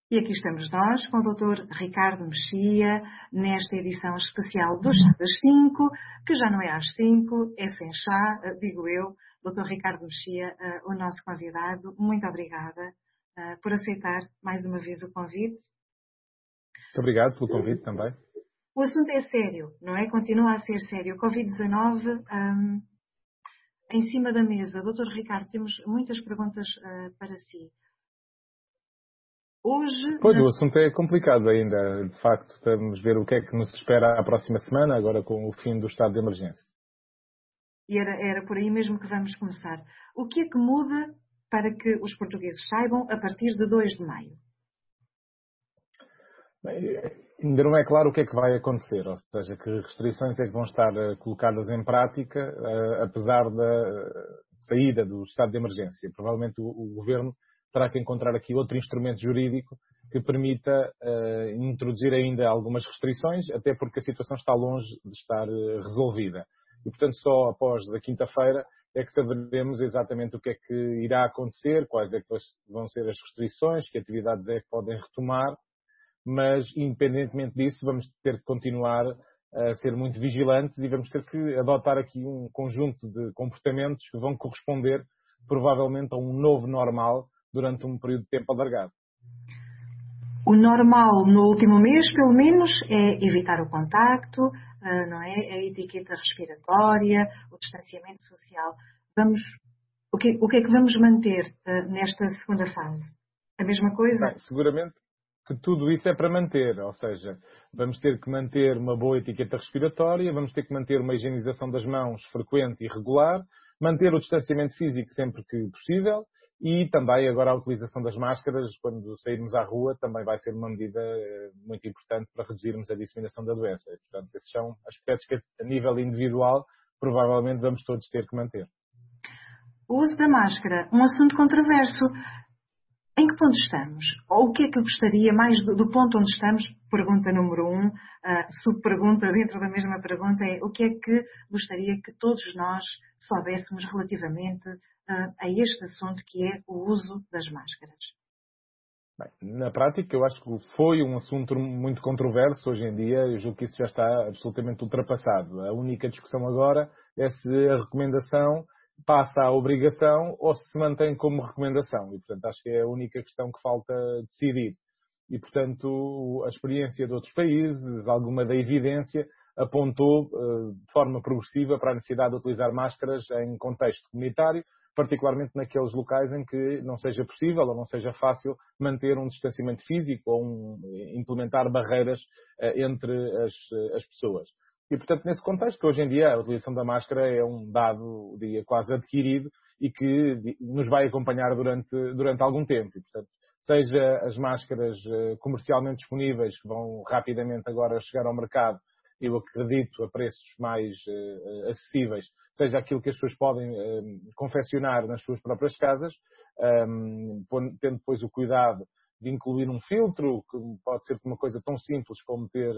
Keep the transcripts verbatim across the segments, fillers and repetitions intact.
E aqui estamos nós com o doutor Ricardo Mexia, nesta edição especial do Chá das cinco, que já não é às cinco, é sem chá, eh, digo eu. doutor Ricardo Mexia, eh, o nosso convidado, muito obrigada eh, por aceitar mais uma vez o convite. Muito obrigado pelo convite também. O assunto é sério, não é? Continua a ser sério. covid dezanove um, em cima da mesa. doutor Ricardo, temos muitas perguntas uh, para si. Hoje... Pois, Na... o assunto é complicado ainda. De facto, vamos ver o que é que nos espera a próxima semana, agora com o fim do estado de emergência. E era, era por aí mesmo que vamos começar. O que é que muda para que os portugueses saibam a partir de dois de maio? Bem, ainda não é claro o que é que vai acontecer, ou seja, que restrições é que vão estar colocadas em prática, apesar da saída do estado de emergência. Provavelmente o, o Governo terá que encontrar aqui outro instrumento jurídico que permita uh, introduzir ainda algumas restrições, até porque a situação está longe de estar uh, resolvida. E, portanto, só após a quinta-feira é que saberemos exatamente o que é que irá acontecer, quais é que vão ser as restrições, que atividades é que podem retomar, mas, independentemente disso, vamos ter que continuar a ser muito vigilantes e vamos ter que adotar aqui um conjunto de comportamentos que vão corresponder, provavelmente, a um novo normal durante um período de tempo alargado. O normal no último mês, pelo menos, é evitar o contacto, não é? A etiqueta respiratória, o distanciamento social. Vamos, o que, o que é que vamos manter nesta segunda fase? A mesma coisa? Bem, seguramente que tudo isso é para manter, ou seja, vamos ter que manter uma boa etiqueta respiratória, vamos ter que manter uma higienização das mãos frequente e regular, manter o distanciamento físico sempre que possível e também agora a utilização das máscaras quando sairmos à rua também vai ser uma medida muito importante para reduzirmos a disseminação da doença. E, portanto, esses são aspectos que a nível individual provavelmente vamos todos ter que manter. O uso da máscara, um assunto controverso. Em que ponto estamos? Ou o que é que eu gostaria, mais do, do ponto onde estamos, pergunta número um, uh, subpergunta dentro da mesma pergunta é o que é que gostaria que todos nós soubéssemos relativamente uh, a este assunto que é o uso das máscaras? Bem, na prática, eu acho que foi um assunto muito controverso hoje em dia. Eu julgo que isso já está absolutamente ultrapassado. A única discussão agora é se a recomendação passa à obrigação ou se se mantém como recomendação. E, portanto, acho que é a única questão que falta decidir. E, portanto, a experiência de outros países, alguma da evidência, apontou de forma progressiva para a necessidade de utilizar máscaras em contexto comunitário, particularmente naqueles locais em que não seja possível ou não seja fácil manter um distanciamento físico ou um, implementar barreiras uh, entre as, as pessoas. E, portanto, nesse contexto, hoje em dia, a utilização da máscara é um dado, diria, quase adquirido e que nos vai acompanhar durante, durante algum tempo. E, portanto, seja as máscaras uh, comercialmente disponíveis, que vão rapidamente agora chegar ao mercado, eu acredito, a preços mais uh, acessíveis, seja aquilo que as pessoas podem uh, confeccionar nas suas próprias casas, um, tendo depois o cuidado de incluir um filtro, que pode ser uma coisa tão simples como ter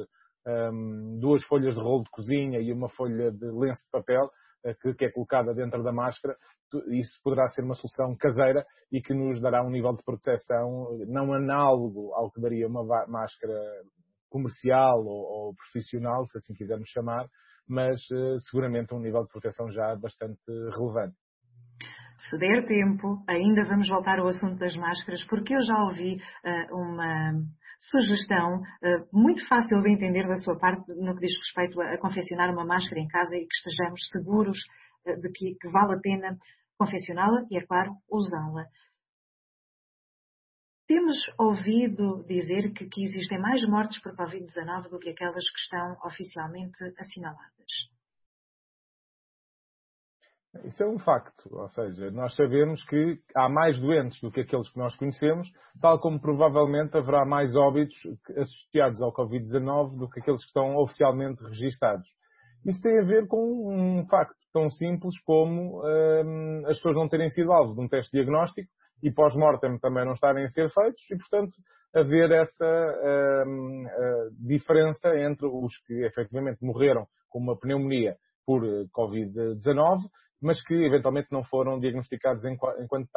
um, duas folhas de rolo de cozinha e uma folha de lenço de papel, uh, que, que é colocada dentro da máscara. Isso poderá ser uma solução caseira e que nos dará um nível de proteção não análogo ao que daria uma máscara comercial ou, ou profissional, se assim quisermos chamar, mas uh, seguramente um nível de proteção já bastante relevante. Se der tempo, ainda vamos voltar ao assunto das máscaras, porque eu já ouvi uh, uma sugestão uh, muito fácil de entender da sua parte no que diz respeito a, a confeccionar uma máscara em casa e que estejamos seguros uh, de que, que vale a pena confeccioná-la e, é claro, usá-la. Temos ouvido dizer que, que existem mais mortes por covid dezanove do que aquelas que estão oficialmente assinaladas. Isso é um facto, ou seja, nós sabemos que há mais doentes do que aqueles que nós conhecemos, tal como provavelmente haverá mais óbitos associados ao covid dezanove do que aqueles que estão oficialmente registados. Isso tem a ver com um facto tão simples como hum, as pessoas não terem sido alvo de um teste diagnóstico e pós-mortem também não estarem a ser feitos e, portanto, haver essa hum, diferença entre os que efetivamente morreram com uma pneumonia por covid dezanove, mas que eventualmente não foram diagnosticados enquanto tal.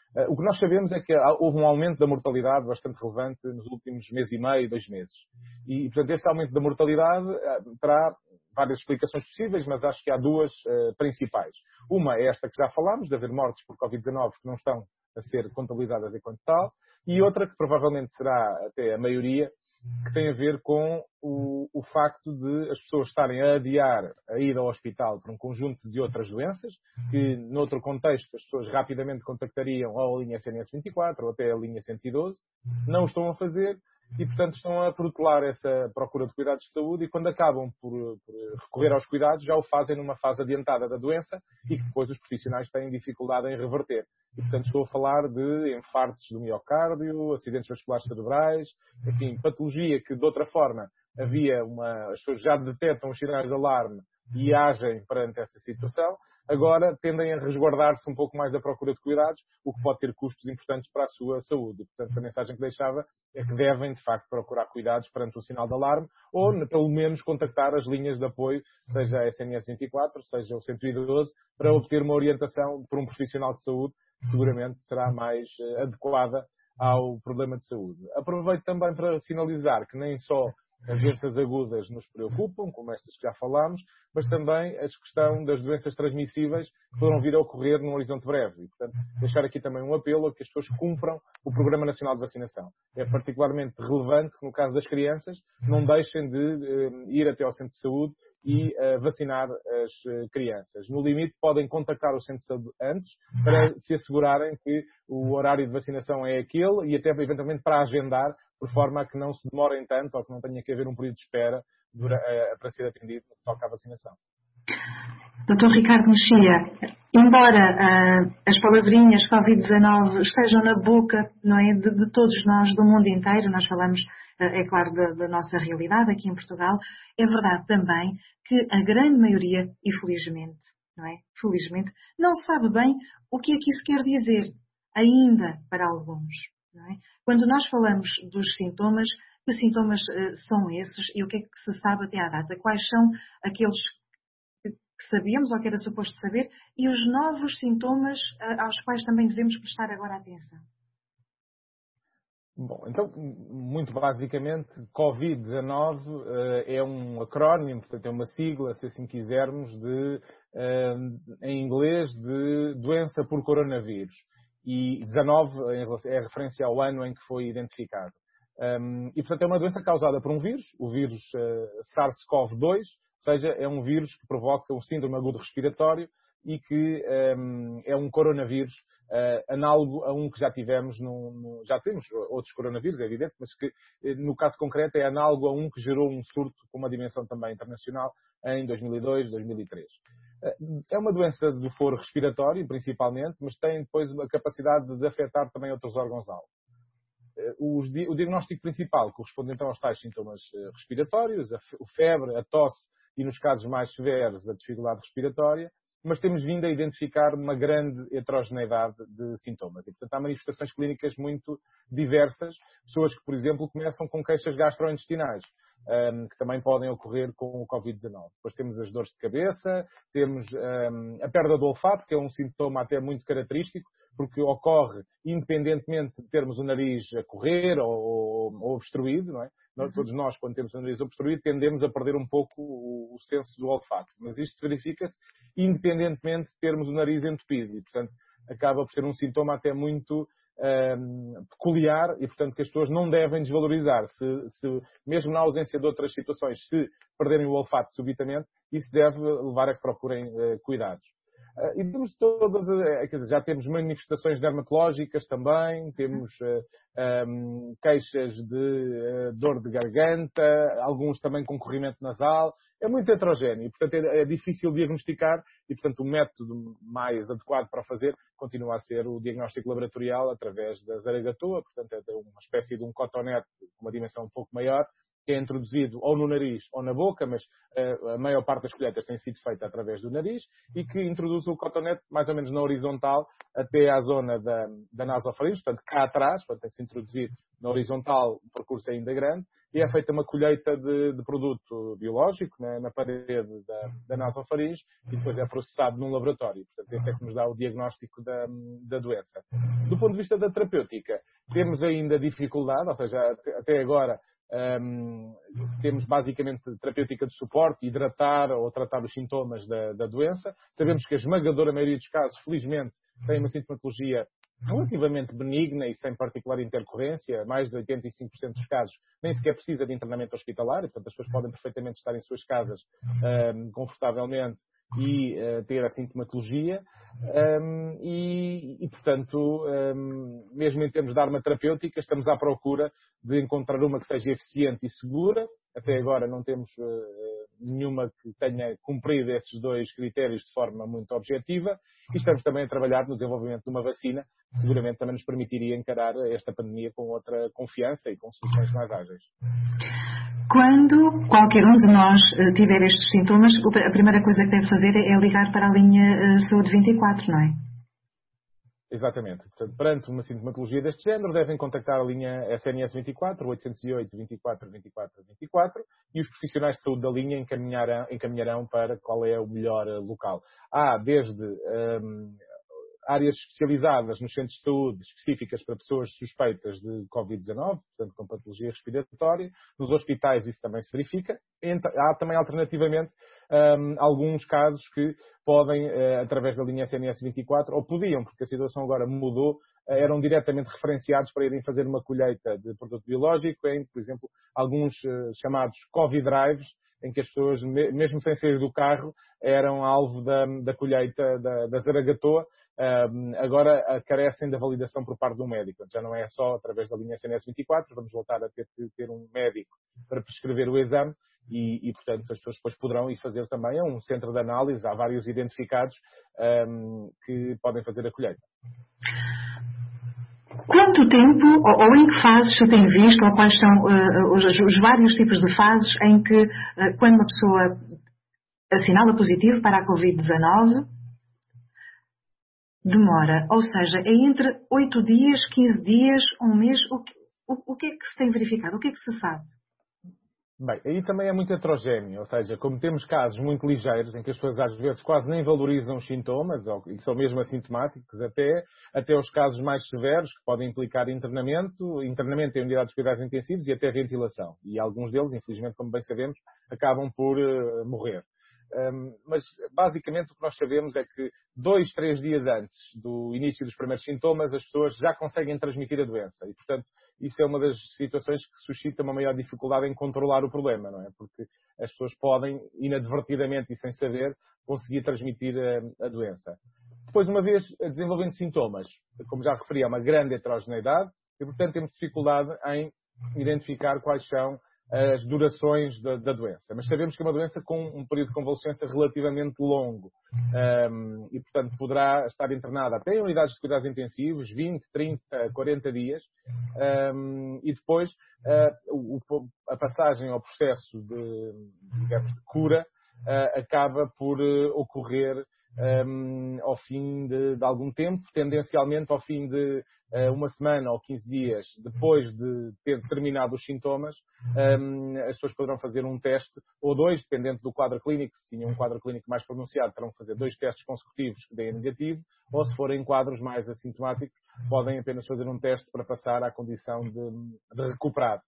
O que nós sabemos é que houve um aumento da mortalidade bastante relevante nos últimos mês e meio, dois meses. E, portanto, esse aumento da mortalidade terá várias explicações possíveis, mas acho que há duas uh, principais. Uma é esta que já falámos, de haver mortes por covid dezanove que não estão a ser contabilizadas enquanto tal, e outra que provavelmente será até a maioria, que tem a ver com o, o facto de as pessoas estarem a adiar a ida ao hospital por um conjunto de outras doenças, que, noutro contexto, as pessoas rapidamente contactariam ou a linha S N S vinte e quatro ou até a linha cento e doze, não o estão a fazer e, portanto, estão a protelar essa procura de cuidados de saúde e, quando acabam por, por recorrer aos cuidados, já o fazem numa fase adiantada da doença e que depois os profissionais têm dificuldade em reverter. E, portanto, estou a falar de infartos do miocárdio, acidentes vasculares cerebrais, enfim, patologia que, de outra forma, havia uma... as pessoas já detectam os sinais de alarme e agem perante essa situação, agora tendem a resguardar-se um pouco mais da procura de cuidados, o que pode ter custos importantes para a sua saúde. Portanto, a mensagem que deixava é que devem, de facto, procurar cuidados perante o sinal de alarme ou, pelo menos, contactar as linhas de apoio, seja a S N S vinte e quatro, seja o cento e doze, para obter uma orientação por um profissional de saúde que seguramente será mais uh, adequada ao problema de saúde. Aproveito também para sinalizar que nem só as doenças agudas nos preocupam, como estas que já falámos, mas também a questão das doenças transmissíveis que poderão vir a ocorrer num horizonte breve. E, portanto, deixar aqui também um apelo a que as pessoas cumpram o Programa Nacional de Vacinação. É particularmente relevante que, no caso das crianças, não deixem de uh, ir até ao centro de saúde e uh, vacinar as uh, crianças. No limite, podem contactar o centro de saúde antes para se assegurarem que o horário de vacinação é aquele e até, eventualmente, para agendar, por forma a que não se demorem tanto ou que não tenha que haver um período de espera dura, uh, para ser atendido no que toca à vacinação. doutor Ricardo Mexia, embora uh, as palavrinhas covid dezanove estejam na boca, não é, de, de todos nós, do mundo inteiro, nós falamos, uh, é claro, da, da nossa realidade aqui em Portugal, é verdade também que a grande maioria, e felizmente, não é, felizmente, não sabe bem o que é que isso quer dizer, ainda para alguns. Não é? Quando nós falamos dos sintomas, que sintomas uh, são esses e o que é que se sabe até à data? Quais são aqueles que sabíamos ou que era suposto saber e os novos sintomas uh, aos quais também devemos prestar agora atenção? Bom, então, muito basicamente, covid dezanove uh, é um acrónimo, portanto é uma sigla, se assim quisermos, de, uh, em inglês, de doença por coronavírus. E dezanove é referência ao ano em que foi identificado. Um, e, portanto, é uma doença causada por um vírus, o vírus uh, SARS-CoV dois, ou seja, é um vírus que provoca um síndrome agudo respiratório e que um, é um coronavírus uh, análogo a um que já tivemos, no, no, já temos outros coronavírus, é evidente, mas que no caso concreto é análogo a um que gerou um surto com uma dimensão também internacional em dois mil e dois, dois mil e três. É uma doença do foro respiratório, principalmente, mas tem depois a capacidade de afetar também outros órgãos-alvo. O diagnóstico principal corresponde então aos tais sintomas respiratórios, a febre, a tosse e, nos casos mais severos, a dificuldade respiratória, mas temos vindo a identificar uma grande heterogeneidade de sintomas. E, portanto, há manifestações clínicas muito diversas, pessoas que, por exemplo, começam com queixas gastrointestinais, Um, que também podem ocorrer com o covid dezanove. Depois temos as dores de cabeça, temos um, a perda do olfato, que é um sintoma até muito característico, porque ocorre independentemente de termos o nariz a correr ou, ou, ou obstruído, não é? Uhum. Todos nós, quando temos o nariz obstruído, tendemos a perder um pouco o, o senso do olfato. Mas isto verifica-se independentemente de termos o nariz entupido e, portanto, acaba por ser um sintoma até muito Um, peculiar e, portanto, que as pessoas não devem desvalorizar. Se, se, mesmo na ausência de outras situações, se perderem o olfato subitamente, isso deve levar a que procurem uh, cuidados. Uh, e temos todas, uh, quer dizer, já temos manifestações dermatológicas também, temos uh, um, queixas de uh, dor de garganta, alguns também com corrimento nasal. É muito heterogéneo e, portanto, é, é difícil diagnosticar e, portanto, o método mais adequado para fazer continua a ser o diagnóstico laboratorial através da zaragatua, portanto, é uma espécie de um cotonete com uma dimensão um pouco maior, que é introduzido ou no nariz ou na boca, mas uh, a maior parte das colheitas tem sido feita através do nariz e que introduz o cotonete mais ou menos na horizontal até à zona da, da nasofaringe, portanto, cá atrás, portanto, tem-se introduzido na horizontal, o percurso é ainda grande, e é feita uma colheita de, de produto biológico, né, na parede da, da nasofaringe, e depois é processado num laboratório. Portanto, esse é que nos dá o diagnóstico da, da doença. Do ponto de vista da terapêutica, temos ainda dificuldade, ou seja, até, até agora, Um, temos basicamente terapêutica de suporte, hidratar ou tratar os sintomas da, da doença. Sabemos que a esmagadora maioria dos casos, felizmente, tem uma sintomatologia relativamente benigna e sem particular intercorrência. Mais de oitenta e cinco por cento dos casos nem sequer precisa de internamento hospitalar, e, portanto as pessoas podem perfeitamente estar em suas casas um, confortavelmente e uh, ter a sintomatologia. Um, e, e, portanto, um, mesmo em termos de arma terapêutica, estamos à procura de encontrar uma que seja eficiente e segura. Até agora não temos uh, nenhuma que tenha cumprido esses dois critérios de forma muito objetiva, e estamos também a trabalhar no desenvolvimento de uma vacina que seguramente também nos permitiria encarar esta pandemia com outra confiança e com soluções mais ágeis. Quando qualquer um de nós uh, tiver estes sintomas, a primeira coisa que deve fazer é ligar para a linha uh, Saúde vinte e quatro, não é? Exatamente. Portanto, perante uma sintomatologia deste género, devem contactar a linha S N S vinte e quatro, oitocentos e oito, vinte e quatro, vinte e quatro, vinte e quatro, e os profissionais de saúde da linha encaminharão, encaminharão para qual é o melhor local. Há desde um, áreas especializadas nos centros de saúde específicas para pessoas suspeitas de covid dezanove, portanto com patologia respiratória. Nos hospitais isso também se verifica. Há também alternativamente um, alguns casos que podem, uh, através da linha S N S vinte e quatro, ou podiam, porque a situação agora mudou, uh, eram diretamente referenciados para irem fazer uma colheita de produto biológico em, por exemplo, alguns uh, chamados Covid Drives, em que as pessoas, mesmo sem sair do carro, eram alvo da, da colheita da, da zaragatoa. Um, agora uh, carecem da validação por parte do médico. Já não é só através da linha S N S vinte e quatro, vamos voltar a ter que ter um médico para prescrever o exame e, e, portanto, as pessoas depois poderão ir fazer também a um centro de análise. Há vários identificados um, que podem fazer a colheita. Quanto tempo, ou, ou em que fases se tem visto, ou quais são uh, os, os vários tipos de fases em que, uh, quando uma pessoa assinala positivo para a covid dezanove, demora, ou seja, é entre oito dias, quinze dias, um mês, o que, o, o que é que se tem verificado? O que é que se sabe? Bem, aí também é muito heterogéneo, ou seja, como temos casos muito ligeiros, em que as pessoas às vezes quase nem valorizam os sintomas, ou que são mesmo assintomáticos, até, até os casos mais severos, que podem implicar internamento, internamento em unidades de cuidados intensivos e até ventilação. E alguns deles, infelizmente, como bem sabemos, acabam por uh, morrer. Um, mas, basicamente, o que nós sabemos é que dois, três dias antes do início dos primeiros sintomas, as pessoas já conseguem transmitir a doença. E, portanto, isso é uma das situações que suscita uma maior dificuldade em controlar o problema, não é? Porque as pessoas podem, inadvertidamente e sem saber, conseguir transmitir a, a doença. Depois, uma vez desenvolvendo sintomas, como já referi, há uma grande heterogeneidade e, portanto, temos dificuldade em identificar quais são as durações da, da doença. Mas sabemos que é uma doença com um período de convalescença relativamente longo um, e, portanto, poderá estar internada até em unidades de cuidados intensivos, vinte, trinta, quarenta dias, um, e depois uh, o, a passagem ao processo de, digamos, de cura uh, acaba por uh, ocorrer um, ao fim de, de algum tempo, tendencialmente ao fim de uh, uma semana ou quinze dias depois de ter terminado os sintomas. Um, as pessoas poderão fazer um teste ou dois, dependendo do quadro clínico. Se tinham um quadro clínico mais pronunciado, terão que fazer dois testes consecutivos que deem negativo, ou se forem quadros mais assintomáticos, podem apenas fazer um teste para passar à condição de, de recuperado.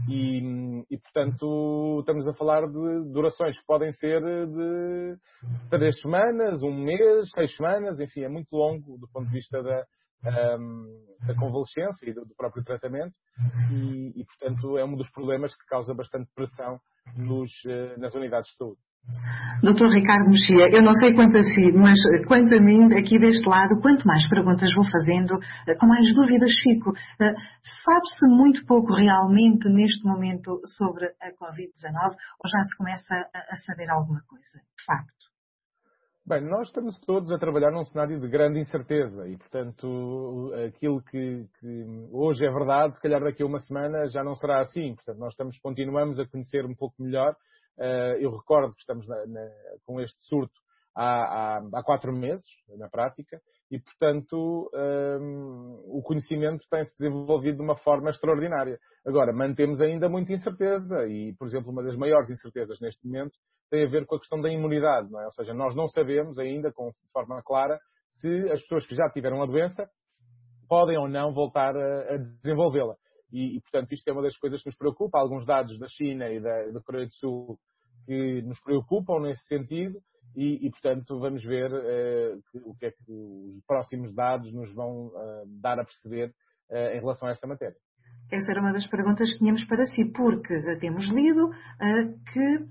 E, e, portanto, estamos a falar de durações que podem ser de três semanas, um mês, seis semanas, enfim, é muito longo do ponto de vista da, um, da convalescência e do, do próprio tratamento e, e, portanto, é um dos problemas que causa bastante pressão nos, nas unidades de saúde. doutor Ricardo Mexia, eu não sei quanto a si, mas quanto a mim, aqui deste lado, quanto mais perguntas vou fazendo, com mais dúvidas fico. Sabe-se muito pouco realmente neste momento sobre a covid dezanove ou já se começa a saber alguma coisa, de facto? Bem, nós estamos todos a trabalhar num cenário de grande incerteza e, portanto, aquilo que, que hoje é verdade, se calhar daqui a uma semana já não será assim. Portanto, nós estamos, continuamos a conhecer um pouco melhor. Eu recordo que estamos na, na, com este surto há, há, há quatro meses, na prática, e, portanto, um, o conhecimento tem-se desenvolvido de uma forma extraordinária. Agora, mantemos ainda muita incerteza e, por exemplo, uma das maiores incertezas neste momento tem a ver com a questão da imunidade, não é? Ou seja, nós não sabemos ainda, com forma clara, se as pessoas que já tiveram a doença podem ou não voltar a, a desenvolvê-la. E, e, portanto, isto é uma das coisas que nos preocupa. Há alguns dados da China e da, da Coreia do Sul que nos preocupam nesse sentido e, e portanto, vamos ver uh, que, o que é que os próximos dados nos vão uh, dar a perceber uh, em relação a esta matéria. Essa era uma das perguntas que tínhamos para si, porque temos lido uh, que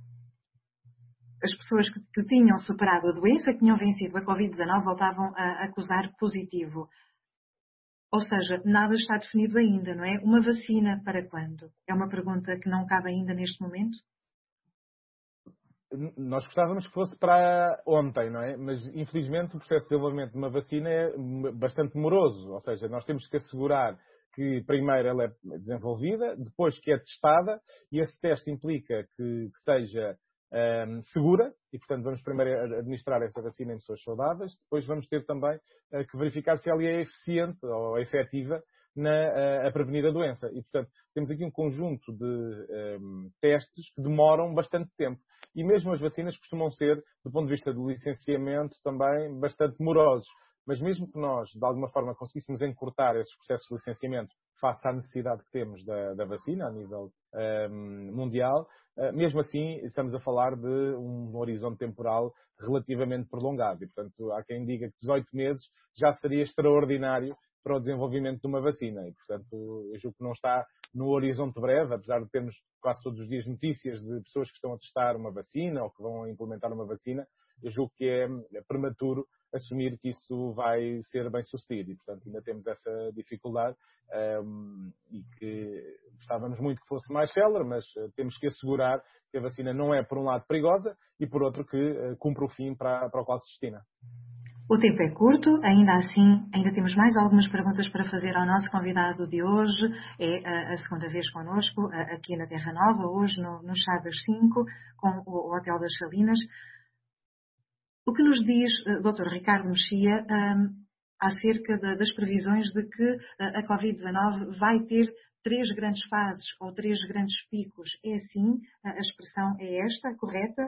as pessoas que, que tinham superado a doença, que tinham vencido a covid dezanove, voltavam a acusar positivo. Ou seja, nada está definido ainda, não é? Uma vacina para quando? É uma pergunta que não cabe ainda neste momento? Nós gostávamos que fosse para ontem, não é? Mas, infelizmente, o processo de desenvolvimento de uma vacina é bastante moroso. Ou seja, nós temos que assegurar que, primeiro, ela é desenvolvida, depois que é testada, e esse teste implica que, que seja um, segura, e, portanto, vamos primeiro administrar essa vacina em pessoas saudáveis, depois vamos ter também uh, que verificar se ela é eficiente ou efetiva na, a, a prevenir a doença. E, portanto, temos aqui um conjunto de um, testes que demoram bastante tempo. E mesmo as vacinas costumam ser, do ponto de vista do licenciamento, também bastante morosos. Mas mesmo que nós, de alguma forma, conseguíssemos encurtar esses processos de licenciamento face à necessidade que temos da, da vacina a nível um, mundial, uh, mesmo assim estamos a falar de um horizonte temporal relativamente prolongado. E, portanto, há quem diga que dezoito meses já seria extraordinário para o desenvolvimento de uma vacina. E, portanto, eu julgo que não está no horizonte breve, apesar de termos quase todos os dias notícias de pessoas que estão a testar uma vacina ou que vão implementar uma vacina, eu julgo que é prematuro assumir que isso vai ser bem sucedido. E, portanto, ainda temos essa dificuldade um, e que gostávamos muito que fosse mais célere, mas uh, temos que assegurar que a vacina não é, por um lado, perigosa e, por outro, que uh, cumpre o fim para, para o qual se destina. O tempo é curto, ainda assim, ainda temos mais algumas perguntas para fazer ao nosso convidado de hoje. É a, a segunda vez connosco, a, aqui na Terra Nova, hoje no, no Chá das cinco, com o, o Hotel das Salinas. O que nos diz doutor Ricardo Mexia um, acerca de, das previsões de que a, a covid dezanove vai ter três grandes fases ou três grandes picos? É assim? A, a expressão é esta, correta?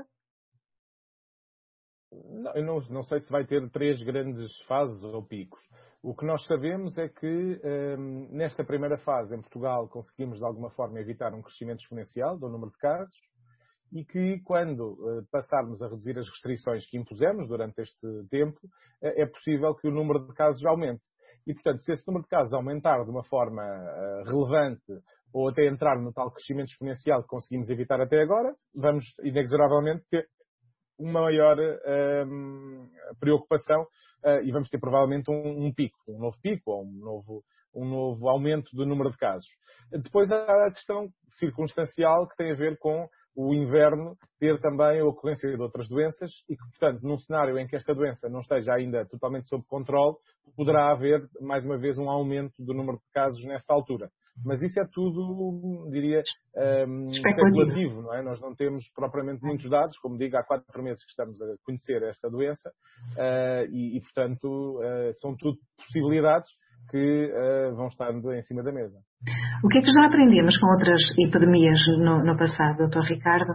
Não, eu não, não sei se vai ter três grandes fases ou picos. O que nós sabemos é que um, nesta primeira fase, em Portugal, conseguimos de alguma forma evitar um crescimento exponencial do número de casos e que quando uh, passarmos a reduzir as restrições que impusemos durante este tempo, uh, é possível que o número de casos aumente. E, portanto, se esse número de casos aumentar de uma forma uh, relevante ou até entrar no tal crescimento exponencial que conseguimos evitar até agora, vamos inexoravelmente ter uma maior um, preocupação uh, e vamos ter provavelmente um, um pico, um novo pico ou um novo, um novo aumento do número de casos. Depois há a questão circunstancial que tem a ver com o inverno ter também a ocorrência de outras doenças e que, portanto, num cenário em que esta doença não esteja ainda totalmente sob controle, poderá haver, mais uma vez, um aumento do número de casos nessa altura. Mas isso é tudo, diria, um, especulativo, não é? Nós não temos propriamente muitos dados, como digo, há quatro meses que estamos a conhecer esta doença uh, e, e, portanto, uh, são tudo possibilidades que uh, vão estando em cima da mesa. O que é que já aprendemos com outras epidemias no, no passado, doutor Ricardo?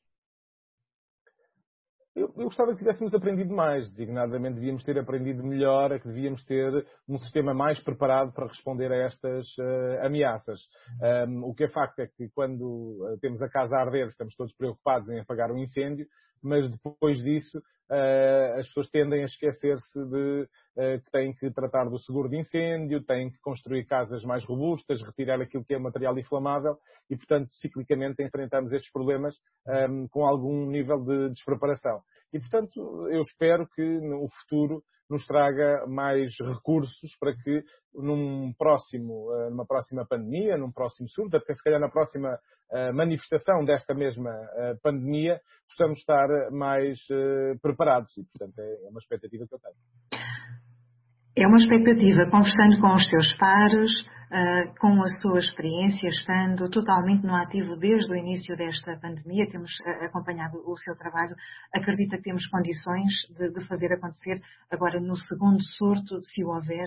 Eu, eu gostava que tivéssemos aprendido mais, designadamente devíamos ter aprendido melhor, que devíamos ter um sistema mais preparado para responder a estas uh, ameaças. Um, o que é facto é que quando uh, temos a casa a arder, estamos todos preocupados em apagar o incêndio, mas depois disso uh, as pessoas tendem a esquecer-se de uh, que têm que tratar do seguro de incêndio, têm que construir casas mais robustas, retirar aquilo que é material inflamável e, portanto, ciclicamente enfrentamos estes problemas um, com algum nível de despreparação. E, portanto, eu espero que no futuro nos traga mais recursos para que num próximo, numa próxima pandemia, num próximo surto, até se calhar na próxima manifestação desta mesma pandemia, possamos estar mais preparados. E, portanto, é uma expectativa que eu tenho. É uma expectativa, conversando com os seus pares, uh, com a sua experiência, estando totalmente no ativo desde o início desta pandemia, temos uh, acompanhado o seu trabalho, acredita que temos condições de, de fazer acontecer agora no segundo surto, se o houver?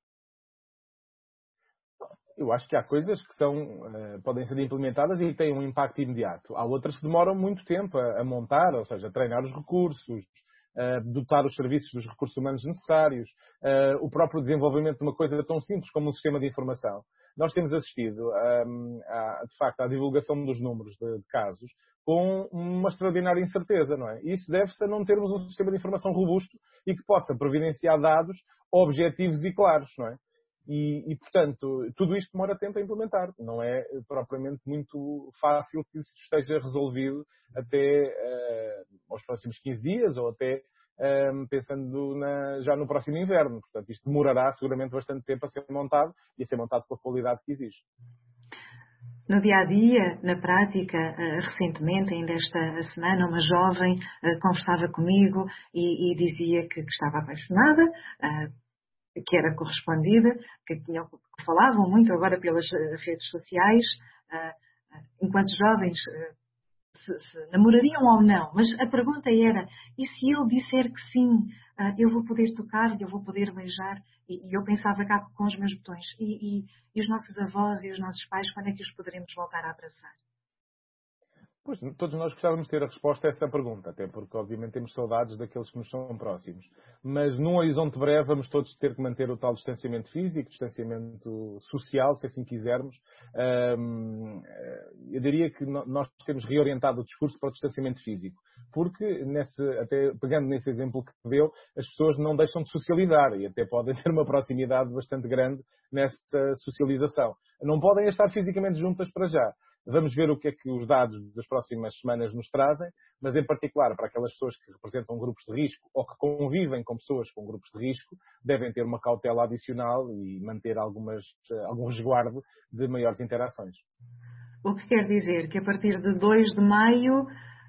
Eu acho que há coisas que são, uh, podem ser implementadas e têm um impacto imediato. Há outras que demoram muito tempo a, a montar, ou seja, a treinar os recursos, uh, dotar os serviços dos recursos humanos necessários, uh, o próprio desenvolvimento de uma coisa tão simples como um sistema de informação. Nós temos assistido, um, a, de facto, à divulgação dos números de, de casos com uma extraordinária incerteza, não é? E isso deve-se a não termos um sistema de informação robusto e que possa providenciar dados objetivos e claros, não é? E, e, portanto, tudo isto demora tempo a implementar. Não é propriamente muito fácil que isso esteja resolvido até uh, aos próximos quinze dias ou até uh, pensando na, já no próximo inverno. Portanto, isto demorará seguramente bastante tempo a ser montado e a ser montado com a qualidade que exige. No dia-a-dia, na prática, recentemente, ainda esta semana, uma jovem conversava comigo e, e dizia que, que estava apaixonada, que era correspondida, que, tinham, que falavam muito agora pelas redes sociais, enquanto jovens, se, se namorariam ou não. Mas a pergunta era, e se ele disser que sim, eu vou poder tocar, eu vou poder beijar? E, e eu pensava cá com os meus botões. E, e, e os nossos avós e os nossos pais, quando é que os poderemos voltar a abraçar? Pois, todos nós gostávamos de ter a resposta a essa pergunta, até porque, obviamente, temos saudades daqueles que nos são próximos. Mas, num horizonte breve, vamos todos ter que manter o tal distanciamento físico, distanciamento social, se assim quisermos. Eu diria que nós temos reorientado o discurso para o distanciamento físico, porque, nesse, até pegando nesse exemplo que deu, as pessoas não deixam de socializar e até podem ter uma proximidade bastante grande nessa socialização. Não podem estar fisicamente juntas para já. Vamos ver o que é que os dados das próximas semanas nos trazem, mas em particular para aquelas pessoas que representam grupos de risco ou que convivem com pessoas com grupos de risco, devem ter uma cautela adicional e manter algumas, algum resguardo de maiores interações. O que quer dizer que a partir de dois de maio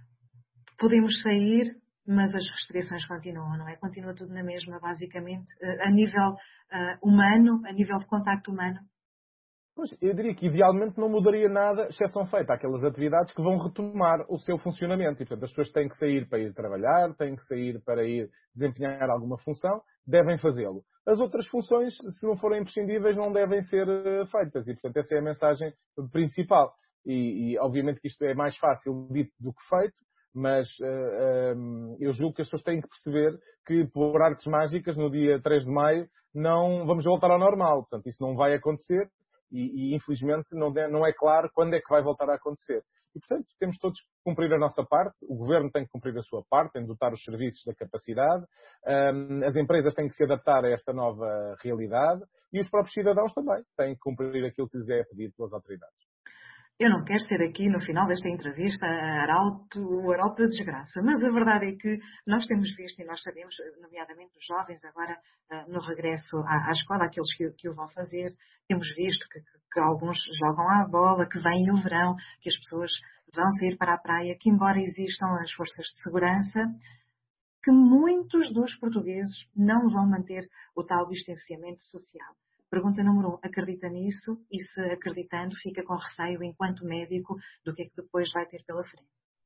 podemos sair, mas as restrições continuam, não é? Continua tudo na mesma, basicamente, a nível uh, humano, a nível de contacto humano. Pois, eu diria que idealmente não mudaria nada, exceção feita àquelas atividades que vão retomar o seu funcionamento. E, portanto, as pessoas têm que sair para ir trabalhar, têm que sair para ir desempenhar alguma função, devem fazê-lo. As outras funções, se não forem imprescindíveis, não devem ser feitas. E, portanto, essa é a mensagem principal. E, e obviamente que isto é mais fácil dito do que feito, mas uh, um, eu julgo que as pessoas têm que perceber que, por artes mágicas, no dia três de maio, não vamos voltar ao normal. Portanto, isso não vai acontecer. E, e, infelizmente, não é, não é claro quando é que vai voltar a acontecer. E, portanto, temos todos que cumprir a nossa parte. O Governo tem que cumprir a sua parte, tem de dotar os serviços da capacidade. Um, as empresas têm que se adaptar a esta nova realidade. E os próprios cidadãos também têm que cumprir aquilo que lhes é pedido pelas autoridades. Eu não quero ser aqui, no final desta entrevista, a arauto, o arauto da desgraça, mas a verdade é que nós temos visto e nós sabemos, nomeadamente os jovens agora no regresso à, à escola, aqueles que, que o vão fazer, temos visto que, que, que alguns jogam à bola, que vem o verão, que as pessoas vão sair para a praia, que embora existam as forças de segurança, que muitos dos portugueses não vão manter o tal distanciamento social. Pergunta número um, acredita nisso? E se acreditando, fica com receio enquanto médico do que é que depois vai ter pela frente?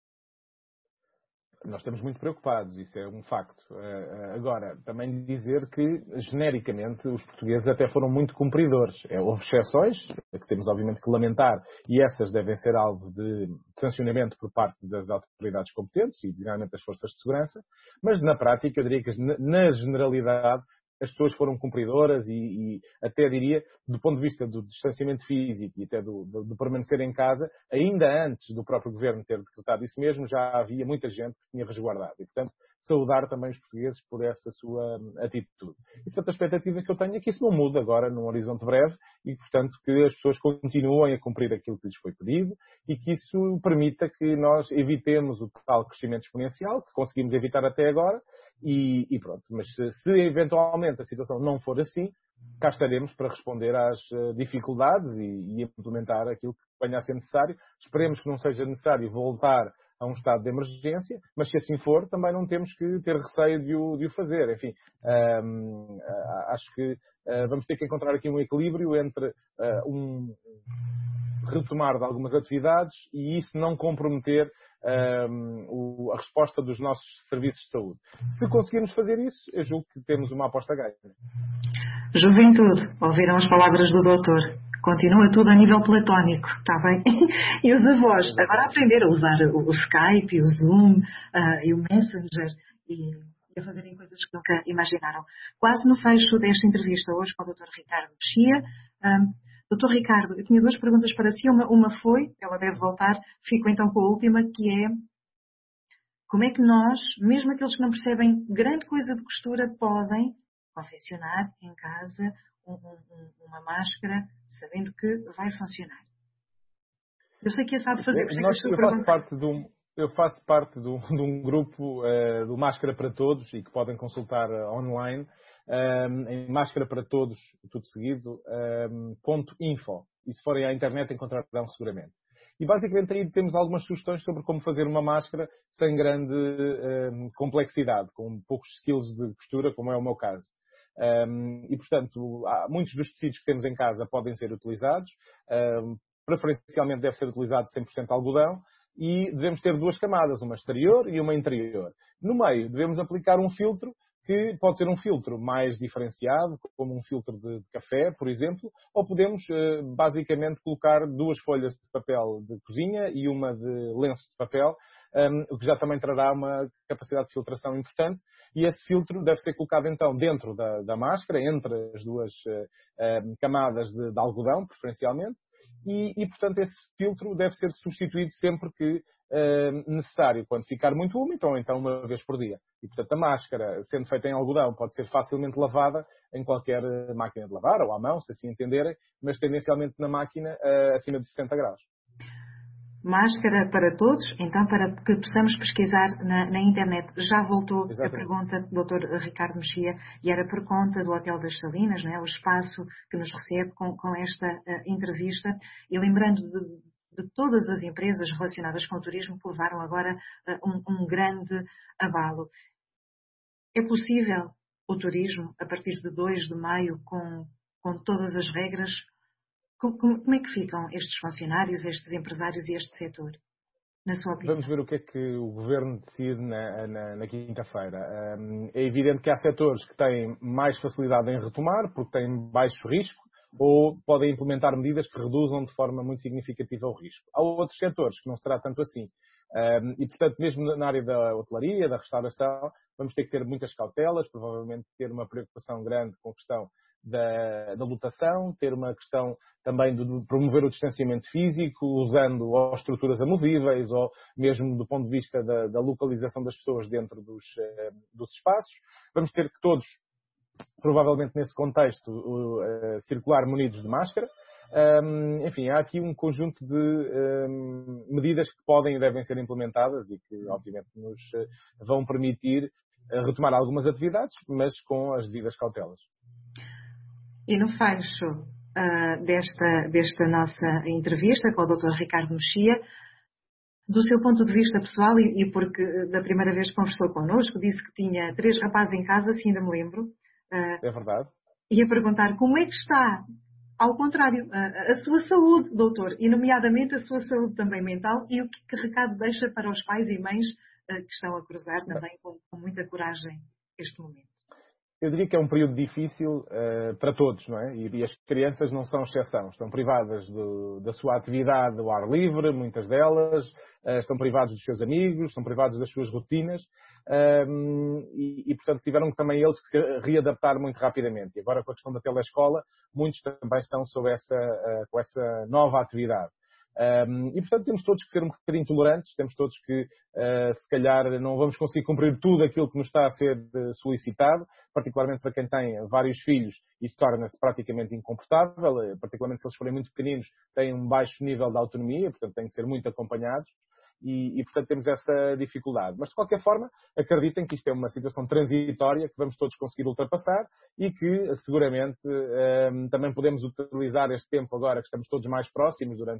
Nós estamos muito preocupados, isso é um facto. Agora, também dizer que, genericamente, os portugueses até foram muito cumpridores. Houve exceções, que temos obviamente que lamentar, e essas devem ser alvo de sancionamento por parte das autoridades competentes e, designadamente, das forças de segurança, mas, na prática, eu diria que, na generalidade, as pessoas foram cumpridoras e, e até diria, do ponto de vista do distanciamento físico e até do, do, do permanecer em casa, ainda antes do próprio Governo ter decretado isso mesmo, já havia muita gente que se tinha resguardado. E, portanto, saudar também os portugueses por essa sua atitude. E, portanto, a expectativa que eu tenho é que isso não mude agora num horizonte breve e, portanto, que as pessoas continuem a cumprir aquilo que lhes foi pedido e que isso permita que nós evitemos o tal crescimento exponencial que conseguimos evitar até agora. E, e pronto, mas se, se eventualmente a situação não for assim, cá estaremos para responder às uh, dificuldades e, e implementar aquilo que venha a ser necessário. Esperemos que não seja necessário voltar a um estado de emergência, mas se assim for, também não temos que ter receio de o, de o fazer. Enfim, um, acho que uh, vamos ter que encontrar aqui um equilíbrio entre uh, um retomar de algumas atividades e isso não comprometer um, o, a resposta dos nossos serviços de saúde. Se conseguirmos fazer isso, eu julgo que temos uma aposta ganha. Juventude, ouviram as palavras do doutor. Continua tudo a nível platónico, está bem? E os avós, agora aprender a usar o Skype, o Zoom uh, e o Messenger e, e a fazerem coisas que nunca imaginaram. Quase no fecho desta entrevista hoje com o doutor Ricardo Mexia. Um, doutor Ricardo, eu tinha duas perguntas para si. Uma, uma foi, ela deve voltar, fico então com a última, que é como é que nós, mesmo aqueles que não percebem grande coisa de costura, podem confeccionar em casa um, um, uma máscara sabendo que vai funcionar. Eu sei que a sabe fazer, por isso Nós, que eu eu faço parte de um, eu faço parte de um, de um grupo uh, do Máscara para Todos e que podem consultar uh, online um, em Máscara para Todos, tudo seguido, um, ponto info. E se forem à internet encontrarão seguramente. E basicamente aí temos algumas sugestões sobre como fazer uma máscara sem grande um, complexidade, com poucos skills de costura, como é o meu caso. Um, e, portanto, há, muitos dos tecidos que temos em casa podem ser utilizados. Um, preferencialmente deve ser utilizado cem por cento algodão e devemos ter duas camadas, uma exterior e uma interior. No meio, devemos aplicar um filtro que pode ser um filtro mais diferenciado, como um filtro de, de café, por exemplo, ou podemos, eh, basicamente, colocar duas folhas de papel de cozinha e uma de lenço de papel, um, o que já também trará uma capacidade de filtração importante, e esse filtro deve ser colocado, então, dentro da, da máscara, entre as duas uh, um, camadas de, de algodão, preferencialmente, e, e, portanto, esse filtro deve ser substituído sempre que uh, necessário, quando ficar muito úmido, ou então uma vez por dia. E, portanto, a máscara, sendo feita em algodão, pode ser facilmente lavada em qualquer máquina de lavar, ou à mão, se assim entenderem, mas tendencialmente na máquina uh, acima de sessenta graus. Máscara para todos, então, para que possamos pesquisar na, na internet. Já voltou Exatamente. A pergunta do doutor Ricardo Mexia e era por conta do Hotel das Salinas, não é? O espaço que nos recebe com, com esta uh, entrevista. E lembrando de, de todas as empresas relacionadas com o turismo que levaram agora uh, um, um grande abalo. É possível o turismo, a partir de dois de maio, com, com todas as regras? Como, como é que ficam estes funcionários, estes empresários e este setor, na sua opinião? Vamos ver o que é que o Governo decide na, na, na quinta-feira. É evidente que há setores que têm mais facilidade em retomar, porque têm baixo risco, ou podem implementar medidas que reduzam de forma muito significativa o risco. Há outros setores que não será tanto assim. E, portanto, mesmo na área da hotelaria, da restauração, vamos ter que ter muitas cautelas, provavelmente ter uma preocupação grande com a questão Da, da lotação, ter uma questão também de, de promover o distanciamento físico, usando ou estruturas amovíveis, ou mesmo do ponto de vista da, da localização das pessoas dentro dos, uh, dos espaços. Vamos ter que todos, provavelmente nesse contexto, uh, uh, circular munidos de máscara. Um, enfim, há aqui um conjunto de um, medidas que podem e devem ser implementadas e que, obviamente, nos uh, vão permitir uh, retomar algumas atividades, mas com as devidas cautelas. E no fecho uh, desta, desta nossa entrevista com o doutor Ricardo Mexia, do seu ponto de vista pessoal, e, e porque da primeira vez que conversou connosco, disse que tinha três rapazes em casa, se ainda me lembro. Uh, é verdade. Ia perguntar como é que está, ao contrário, a, a sua saúde, doutor, e nomeadamente a sua saúde também mental, e o que, que recado deixa para os pais e mães uh, que estão a cruzar também com, com muita coragem este momento. Eu diria que é um período difícil uh, para todos, não é? E, e as crianças não são exceção. Estão privadas do, da sua atividade ao ar livre, muitas delas, uh, estão privadas dos seus amigos, estão privadas das suas rotinas um, e, e, portanto, tiveram também eles que se readaptar muito rapidamente. E agora, com a questão da telescola, muitos também estão sob essa, uh, com essa nova atividade. Um, e, portanto, temos todos que ser um bocadinho tolerantes, temos todos que, uh, se calhar, não vamos conseguir cumprir tudo aquilo que nos está a ser solicitado, particularmente para quem tem vários filhos, isso torna-se praticamente incomportável, particularmente se eles forem muito pequeninos, têm um baixo nível de autonomia, portanto, têm que ser muito acompanhados. E, e, portanto, temos essa dificuldade. Mas, de qualquer forma, acreditem que isto é uma situação transitória que vamos todos conseguir ultrapassar e que, seguramente, um, também podemos utilizar este tempo agora que estamos todos mais próximos durante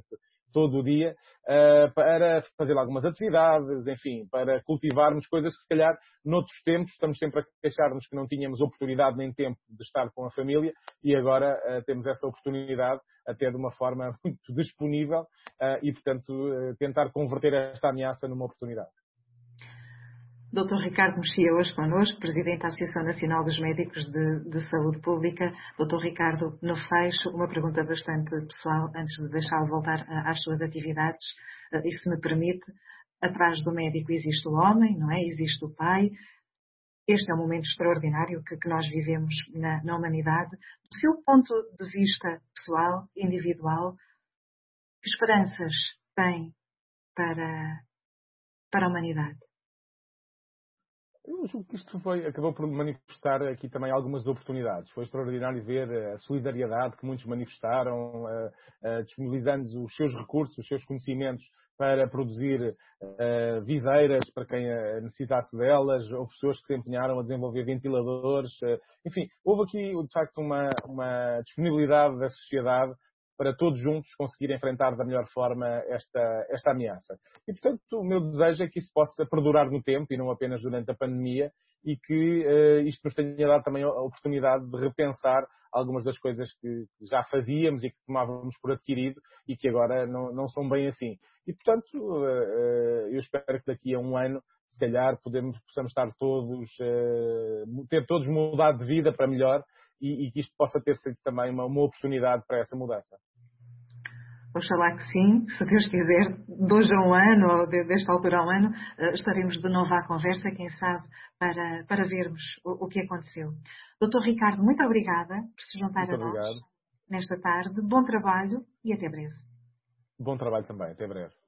todo o dia, uh, para fazer algumas atividades, enfim, para cultivarmos coisas que se calhar noutros tempos estamos sempre a queixar-nos que não tínhamos oportunidade nem tempo de estar com a família e agora uh, temos essa oportunidade até de uma forma muito disponível uh, e, portanto, uh, tentar converter esta ameaça numa oportunidade. doutor Ricardo Mexia, hoje connosco, Presidente da Associação Nacional dos Médicos de, de Saúde Pública. doutor Ricardo, no fecho, uma pergunta bastante pessoal, antes de deixá-lo voltar às suas atividades, e se me permite, atrás do médico existe o homem, não é? Existe o pai. Este é um momento extraordinário que, que nós vivemos na, na humanidade. Do seu ponto de vista pessoal, individual, que esperanças tem para, para a humanidade? Eu julgo que isto foi, acabou por manifestar aqui também algumas oportunidades. Foi extraordinário ver a solidariedade que muitos manifestaram, uh, uh, disponibilizando os seus recursos, os seus conhecimentos para produzir uh, viseiras para quem necessitasse delas, ou pessoas que se empenharam a desenvolver ventiladores. Uh, enfim, houve aqui, de facto, uma, uma disponibilidade da sociedade para todos juntos conseguir enfrentar da melhor forma esta, esta ameaça. E, portanto, o meu desejo é que isso possa perdurar no tempo e não apenas durante a pandemia e que uh, isto nos tenha dado também a oportunidade de repensar algumas das coisas que já fazíamos e que tomávamos por adquirido e que agora não, não são bem assim. E, portanto, uh, uh, eu espero que daqui a um ano, se calhar, podemos, possamos estar todos, uh, ter todos mudado de vida para melhor e, e que isto possa ter sido também uma, uma oportunidade para essa mudança. Oxalá que sim, se Deus quiser, de hoje a um ano, ou de, desta altura a um ano, estaremos de novo à conversa, quem sabe, para, para vermos o, o que aconteceu. doutor Ricardo, muito obrigada por se juntar Muito a nós obrigado. nesta tarde. Bom trabalho e até breve. Bom trabalho também. Até breve.